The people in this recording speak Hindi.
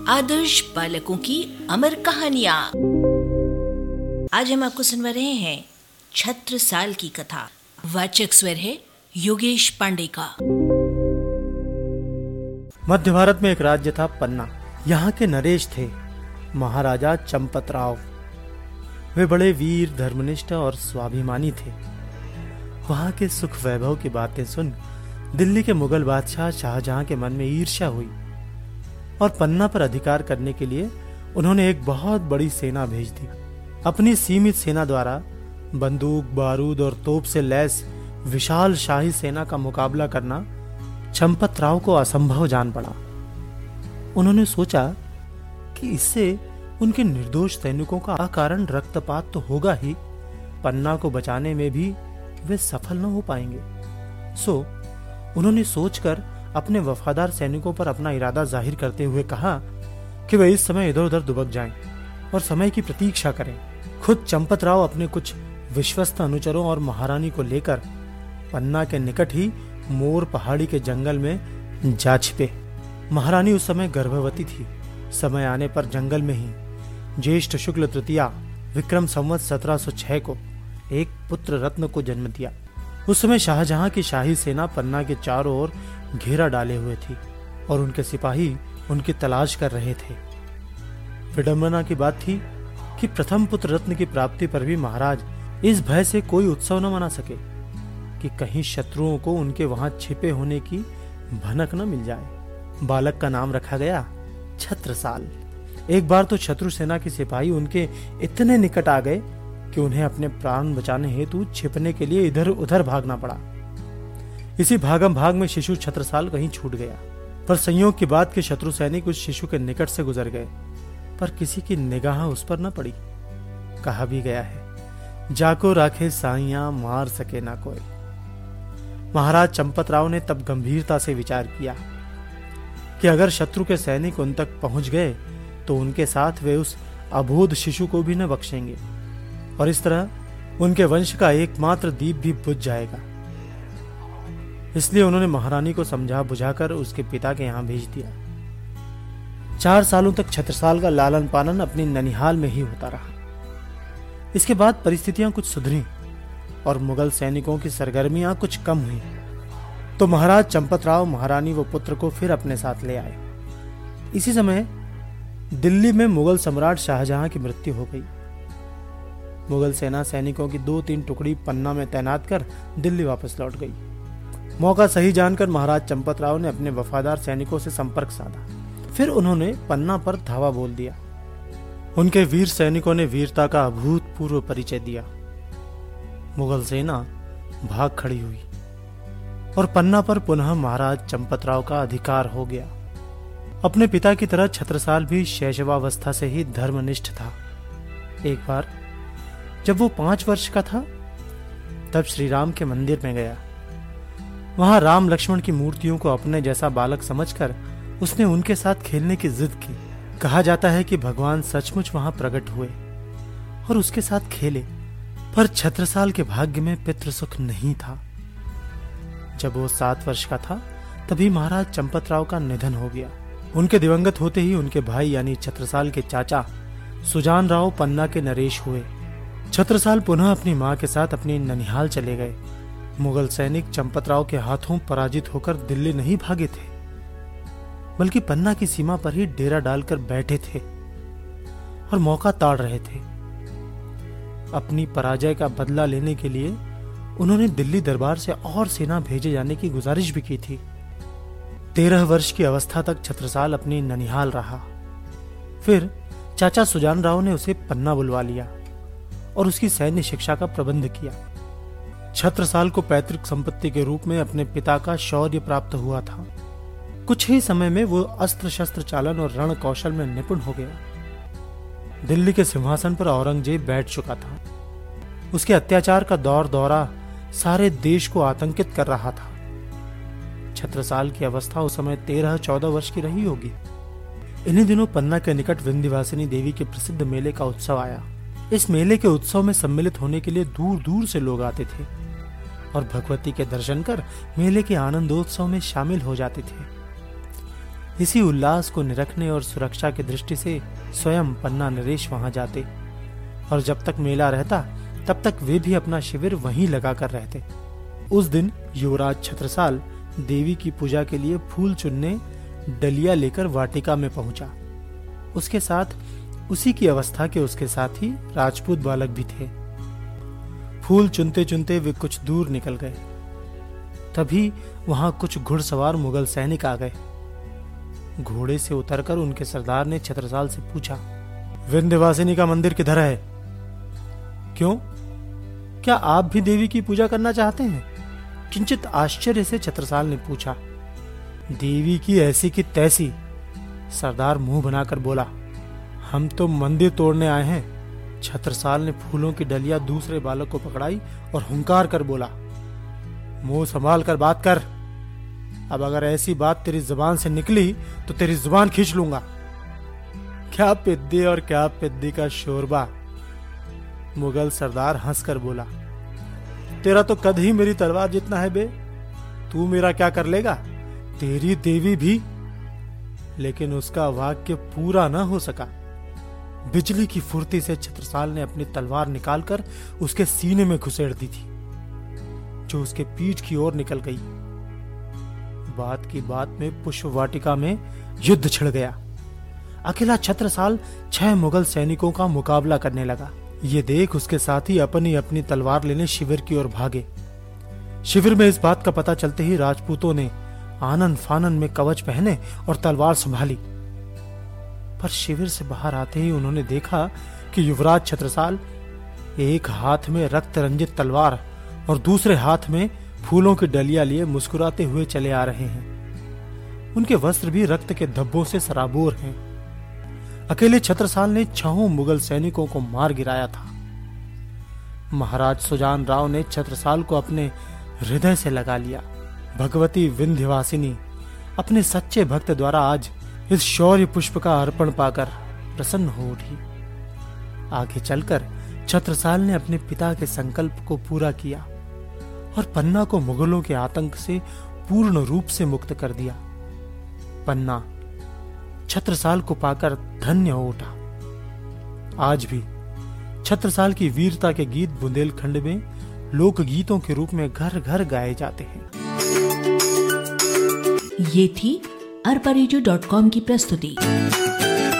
आदर्श बालकों की अमर कहानियाँ। आज हम आपको सुनवा रहे हैं छत्रसाल की कथा। वाचक स्वर है योगेश पांडे का। मध्य भारत में एक राज्य था पन्ना। यहाँ के नरेश थे महाराजा चंपतराव। वे बड़े वीर, धर्मनिष्ठ और स्वाभिमानी थे। वहाँ के सुख वैभव की बातें सुन दिल्ली के मुगल बादशाह शाहजहां के मन में ईर्ष्या हुई और पन्ना पर अधिकार करने के लिए उन्होंने एक बहुत बड़ी सेना भेज दी। अपनी सीमित सेना द्वारा बंदूक, बारूद और तोप से लैस विशाल शाही सेना का मुकाबला करना चंपतराव को असंभव जान पड़ा। उन्होंने सोचा कि इससे उनके निर्दोष सैनिकों का अकारण रक्तपात तो होगा ही, पन्ना को बचाने में भी वे सफल न हो पाएंगे। सो उन्होंने सोचकर अपने वफादार सैनिकों पर अपना इरादा जाहिर करते हुए कहा कि वे इस समय इधर उधर दुबक जाएं और समय की प्रतीक्षा करें। खुद चंपतराव अपने कुछ विश्वस्त अनुचरों और महारानी को लेकर पन्ना के निकट ही मोर पहाड़ी के जंगल में जा छिपे। महारानी उस समय गर्भवती थी। समय आने पर जंगल में ही ज्येष्ठ शुक्ल तृतीया विक्रम संवत 1706 को एक पुत्र रत्न को जन्म दिया। उस समय शाहजहां की शाही सेना पन्ना के चारों ओर घेरा डाले हुए थी और उनके सिपाही उनकी तलाश कर रहे थे। विडंबना की बात थी कि प्रथम पुत्र रत्न की प्राप्ति पर भी महाराज इस भय से कोई उत्सव न मना सके कि कहीं शत्रुओं को उनके वहां छिपे होने की भनक न मिल जाए। बालक का नाम रखा गया छत्रसाल। एक बार तो शत्रु सेना के सिपाही उनके इतने निकट आ गए कि उन्हें अपने प्राण बचाने हेतु छिपने के लिए इधर उधर भागना पड़ा। इसी भागम भाग में शिशु छत्रसाल कहीं छूट गया, पर संयोग की बात कि शत्रु सैनिक उस शिशु के निकट से गुजर गए, पर किसी की निगाह उस पर न पड़ी। कहा भी गया है, जाको राखे साइयां मार सके ना कोई। महाराज चंपतराव ने तब गंभीरता से विचार किया कि अगर शत्रु के सैनिक उन तक पहुंच गए तो उनके साथ वे उस अबोध शिशु को भी न बख्शेंगे और इस तरह उनके वंश का एकमात्र दीप भी बुझ जाएगा। इसलिए उन्होंने महारानी को समझा बुझाकर उसके पिता के यहां भेज दिया। 4 सालों तक छत्रसाल का लालन पालन अपनी ननिहाल में ही होता रहा। इसके बाद परिस्थितियां कुछ सुधरी और मुगल सैनिकों की सरगर्मियां कुछ कम हुई तो महाराज चंपतराव महारानी व पुत्र को फिर अपने साथ ले आए। इसी समय दिल्ली में मुगल सम्राट शाहजहां की मृत्यु हो गई। मुगल सेना सैनिकों की 2-3 टुकड़ी पन्ना में तैनात कर दिल्ली वापस लौट गई। मौका सही जानकर महाराज चंपतराव ने अपने वफादार सैनिकों से संपर्क साधा। फिर उन्होंने पन्ना पर धावा बोल दिया। उनके वीर सैनिकों ने वीरता का अभूतपूर्व परिचय दिया। मुगल सेना भाग खड़ी हुई और पन्ना पर पुनः महाराज चंपतराव का अधिकार हो गया। अपने पिता की तरह छत्रसाल भी शैशवावस्था से ही धर्मनिष्ठ था। एक बार जब वो 5 वर्ष का था तब श्री राम के मंदिर में गया। वहां राम लक्ष्मण की मूर्तियों को अपने जैसा बालक समझकर उसने उनके साथ खेलने की जिद की। कहा जाता है कि भगवान सचमुच वहां प्रकट हुए और उसके साथ खेले, पर छत्रसाल के भाग्य में पितृसुख नहीं था। जब वो 7 वर्ष का था तभी महाराज चंपतराव का निधन हो गया। उनके दिवंगत होते ही उनके भाई यानी छत्रसाल के चाचा सुजान राव पन्ना के नरेश हुए। छत्रसाल पुनः अपनी मां के साथ अपनी ननिहाल चले गए। मुगल सैनिक चंपतराव के हाथों पराजित होकर दिल्ली नहीं भागे थे, बल्कि पन्ना की सीमा पर ही डेरा डालकर बैठे थे और मौका ताड़ रहे थे। अपनी पराजय का बदला लेने के लिए उन्होंने दिल्ली दरबार से और सेना भेजे जाने की गुजारिश भी की थी। 13 वर्ष की अवस्था तक छत्रसाल अपनी ननिहाल रहा। फिर चाचा सुजान राव ने उसे पन्ना बुलवा लिया और उसकी सैन्य शिक्षा का प्रबंध किया। छत्रसाल को पैतृक संपत्ति के रूप में अपने पिता का शौर्य प्राप्त हुआ था। कुछ ही समय में वो अस्त्र शस्त्र चालन और रण कौशल में निपुण हो गया। दिल्ली के सिंहासन पर औरंगजेब बैठ चुका था। उसके अत्याचार का दौर दौरा सारे देश को आतंकित कर रहा था। छत्रसाल की अवस्था उस समय 13-14 वर्ष की रही होगी। इन्हीं दिनों पन्ना के निकट विंध्यवासिनी देवी के प्रसिद्ध मेले का उत्सव आया। इस मेले के उत्सव में सम्मिलित होने के लिए दूर दूर से लोग आते थे और भगवती के दर्शन कर मेले के आनंदोत्सव में शामिल हो जाते थे। इसी उल्लास को निरखने और सुरक्षा की दृष्टि से स्वयं पन्ना नरेश वहां जाते और जब तक मेला रहता तब तक वे भी अपना शिविर वहीं लगा कर रहते। उस दिन युवराज छत्रसाल देवी की पूजा के लिए फूल चुनने डलिया लेकर वाटिका में पहुंचा। उसके साथ उसी की अवस्था के उसके साथ ही राजपूत बालक भी थे। फूल चुनते चुनते वे कुछ दूर निकल गए। तभी वहां कुछ घुड़सवार मुगल सैनिक आ गए। घोड़े से उतरकर उनके सरदार ने छत्रसाल से पूछा, विंध्यवासिनी का मंदिर किधर है? क्यों, क्या आप भी देवी की पूजा करना चाहते हैं? किंचित आश्चर्य से छत्रसाल ने पूछा। देवी की ऐसी की तैसी, सरदार मुंह बनाकर बोला, हम तो मंदिर तोड़ने आए हैं। छत्रसाल ने फूलों की डलिया दूसरे बालक को पकड़ाई और हुंकार कर बोला, मुंह संभाल कर बात कर। अब अगर ऐसी बात तेरी जुबान से निकली तो तेरी जुबान खींच लूंगा। क्या पिद्दी और क्या पिद्दी का शोरबा। मुगल सरदार हंसकर बोला, तेरा तो कद ही मेरी तलवार जितना है बे, तू मेरा क्या कर लेगा? तेरी देवी भी। लेकिन उसका वाक्य पूरा न हो सका। बिजली की फुर्ती से छत्रसाल ने अपनी तलवार निकालकर उसके सीने में घुसेड़ दी थी, जो उसके पीठ की ओर निकल गई। बात की बात में पुष्प वाटिका में युद्ध छिड़ गया। अकेला छत्रसाल 6 मुगल सैनिकों का मुकाबला करने लगा। ये देख उसके साथी अपनी अपनी तलवार लेने शिविर की ओर भागे। शिविर में इस बात का पता चलते ही राजपूतों ने आनन फानन में कवच पहने और तलवार संभाली। पर शिविर से बाहर आते ही उन्होंने देखा कि युवराज छत्रसाल एक हाथ में रक्त रंजित तलवार और दूसरे हाथ में फूलों की डलियां लिए मुस्कुराते हुए चले आ रहे हैं। उनके वस्त्र भी रक्त के धब्बों से सराबोर हैं। अकेले छत्रसाल ने 6 मुगल सैनिकों को मार गिराया था। महाराज सुजान राव ने छत्रसाल को अपने हृदय से लगा लिया। भगवती विंध्यवासिनी अपने सच्चे भक्त द्वारा आज इस शौर्य पुष्प का अर्पण पाकर प्रसन्न हो उठी। आगे चलकर छत्रसाल ने अपने पिता के संकल्प को पूरा किया और पन्ना को मुगलों के आतंक से पूर्ण रूप से मुक्त कर दिया। पन्ना छत्रसाल को पाकर धन्य हो उठा। आज भी छत्रसाल की वीरता के गीत बुंदेलखंड में लोकगीतों के रूप में घर घर गाए जाते हैं। ये थी arparejo.com की प्रस्तुति।